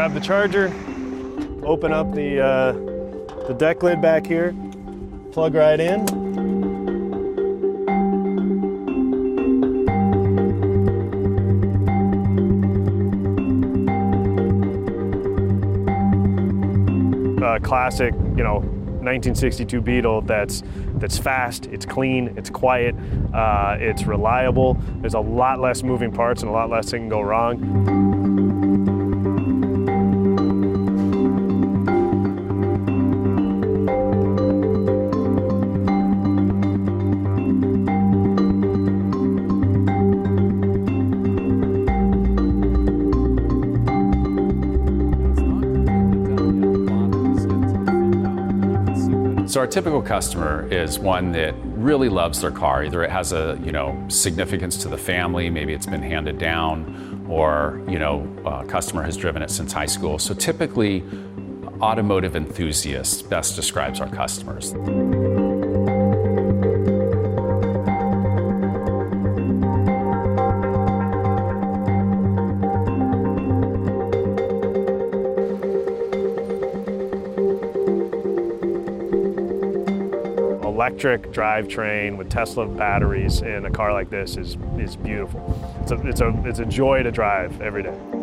grab the charger, open up the deck lid back here, plug right in. Classic, 1962 Beetle that's fast, it's clean, it's quiet, it's reliable. There's a lot less moving parts and a lot less that can go wrong. So our typical customer is one that really loves their car. Either it has a significance to the family, maybe it's been handed down, or a customer has driven it since high school. So typically, automotive enthusiasts best describes our customers. Electric drivetrain with Tesla batteries in a car like this is beautiful. It's a joy to drive every day.